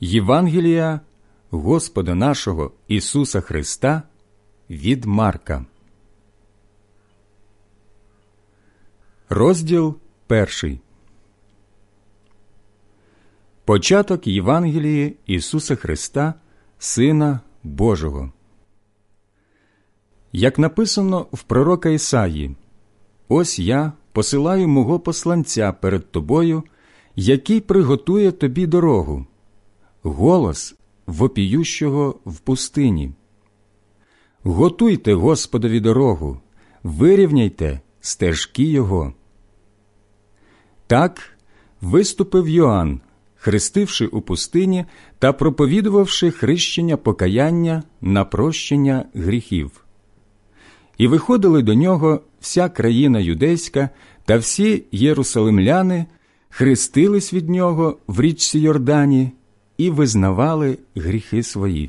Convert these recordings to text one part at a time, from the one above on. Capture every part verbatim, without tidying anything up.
Євангелія Господа нашого Ісуса Христа від Марка. Розділ перший. Початок Євангелії Ісуса Христа, Сина Божого. Як написано в пророка Ісаї: «Ось я посилаю мого посланця перед тобою, який приготує тобі дорогу, голос вопіющого в пустині. Готуйте Господові дорогу, вирівняйте стежки Його». Так виступив Йоанн, хрестивши у пустині та проповідувавши хрещення покаяння на прощення гріхів. І виходили до нього вся країна юдейська та всі єрусалимляни, хрестились від нього в річці Йордані і визнавали гріхи свої.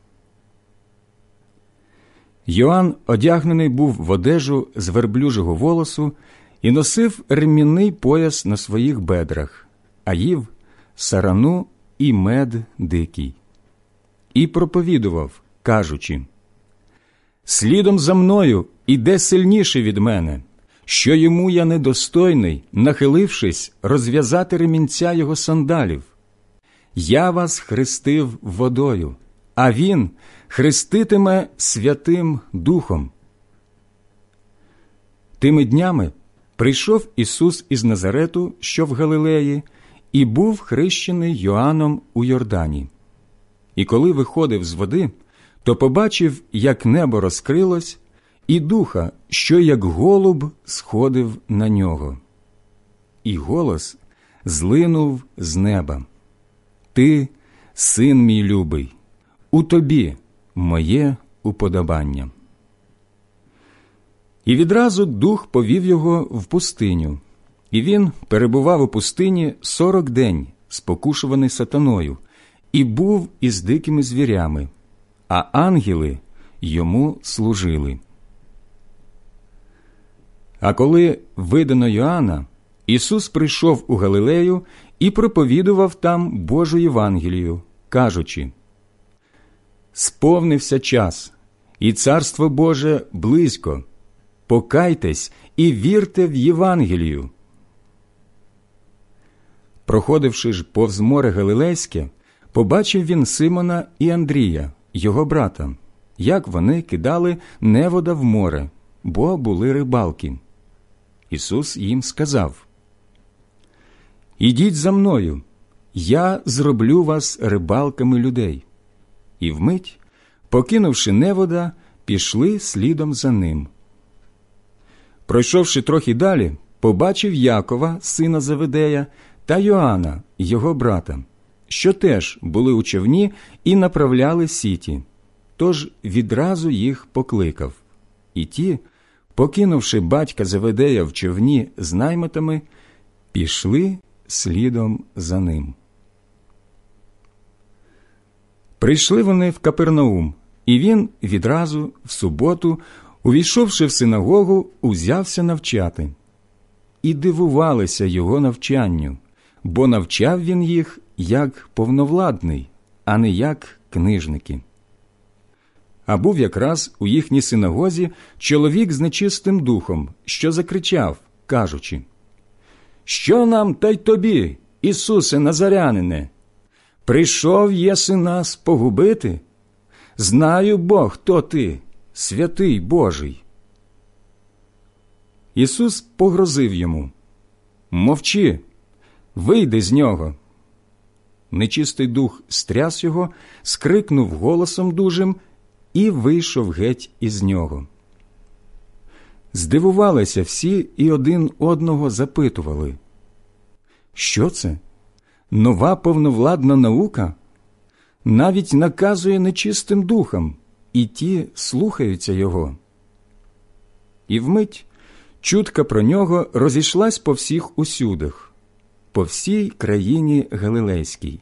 Йоанн одягнений був в одежу з верблюжого волосу і носив ремінний пояс на своїх бедрах, а їв сарану і мед дикий. І проповідував, кажучи: «Слідом за мною іде сильніший від мене, що йому я недостойний, нахилившись, розв'язати ремінця його сандалів. Я вас хрестив водою, а він хреститиме Святим Духом». Тими днями прийшов Ісус із Назарету, що в Галилеї, і був хрещений Йоанном у Йордані. І коли виходив з води, то побачив, як небо розкрилось, і Духа, що як голуб сходив на нього. І голос злинув з неба: «Ти, син мій любий, у тобі моє уподобання». І відразу Дух повів його в пустиню, і він перебував у пустині сорок день, спокушуваний сатаною, і був із дикими звірями, а ангели йому служили. А коли видано Йоанна, Ісус прийшов у Галилею і проповідував там Божу Євангелію, кажучи: «Сповнився час, і Царство Боже близько. Покайтесь і вірте в Євангелію». Проходивши ж повз море Галилейське, побачив він Симона і Андрія, його брата, як вони кидали невода в море, бо були рибалки. Ісус їм сказав: «Ідіть за мною, я зроблю вас рибалками людей». І вмить, покинувши невода, пішли слідом за ним. Пройшовши трохи далі, побачив Якова, сина Заведея, та Йоанна, його брата, що теж були у човні і направляли сіті, тож відразу їх покликав. І ті, покинувши батька Заведея в човні з наймитами, пішли слідом за ним. Прийшли вони в Капернаум, і він відразу, в суботу, увійшовши в синагогу, узявся навчати. І дивувалися його навчанню, бо навчав він їх як повновладний, а не як книжники. А був якраз у їхній синагозі чоловік з нечистим духом, що закричав, кажучи: «Що нам та й тобі, Ісусе Назарянине? Прийшов єси нас погубити? Знаю бо, хто ти, святий Божий». Ісус погрозив йому: «Мовчи, вийди з нього». Нечистий дух стряс його, скрикнув голосом дужим і вийшов геть із нього. Здивувалися всі і один одного запитували: «Що це? Нова повновладна наука? Навіть наказує нечистим духам, і ті слухаються його». І вмить чутка про нього розійшлась по всіх усюдах, по всій країні Галилейській.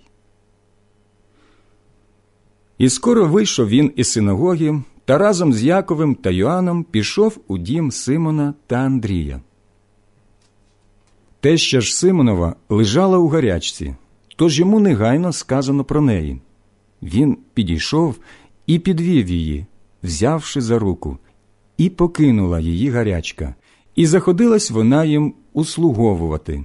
І скоро вийшов він із синагоги та разом з Яковом та Йоанном пішов у дім Симона та Андрія. Теща ж Симонова лежала у гарячці, тож йому негайно сказано про неї. Він підійшов і підвів її, взявши за руку, і покинула її гарячка, і заходилась вона їм услуговувати.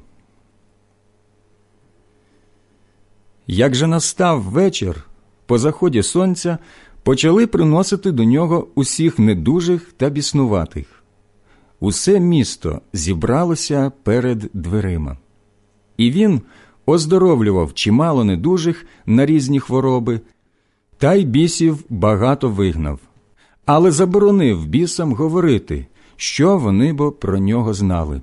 Як же настав вечір, по заході сонця почали приносити до нього усіх недужих та біснуватих. Усе місто зібралося перед дверима. І він оздоровлював чимало недужих на різні хвороби, та й бісів багато вигнав, але заборонив бісам говорити, що вони бо про нього знали.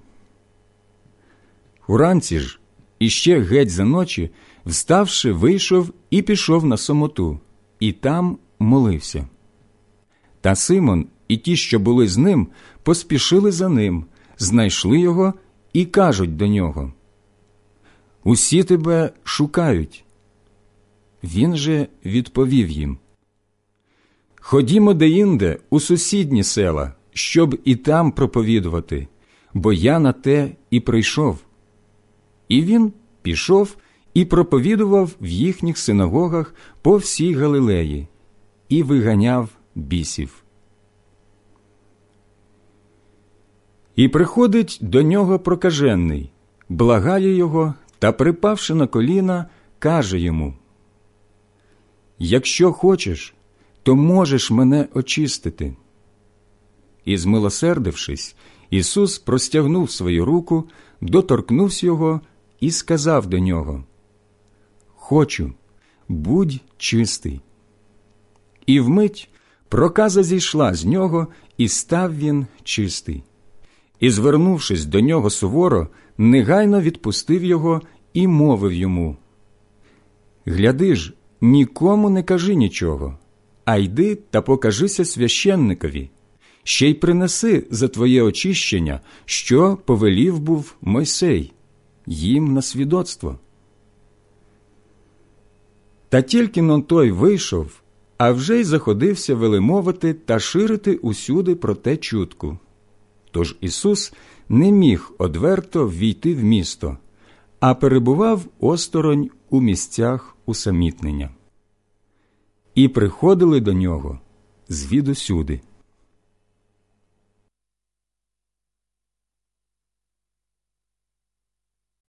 Уранці ж, іще геть за ночі, вставши, вийшов і пішов на самоту, і там молився. Та Симон і ті, що були з ним, поспішили за ним, знайшли його і кажуть до нього: «Усі тебе шукають». Він же відповів їм: «Ходімо деінде у сусідні села, щоб і там проповідувати, бо я на те і прийшов». І він пішов і проповідував в їхніх синагогах по всій Галилеї і виганяв бісів. І приходить до нього прокажений, благає його та, припавши на коліна, каже йому: «Якщо хочеш, то можеш мене очистити». І, змилосердившись, Ісус простягнув свою руку, доторкнувся його і сказав до нього: «Хочу, будь чистий». І вмить проказа зійшла з нього, і став він чистий. І, звернувшись до нього суворо, негайно відпустив його і мовив йому: «Гляди ж, нікому не кажи нічого, а йди та покажися священникові, ще й принеси за твоє очищення, що повелів був Мойсей, їм на свідоцтво». Та тільки но той вийшов, а вже й заходився велемовити та ширити усюди про те чутку. Тож Ісус не міг одверто ввійти в місто, а перебував осторонь у місцях усамітнення. І приходили до нього звідусюди.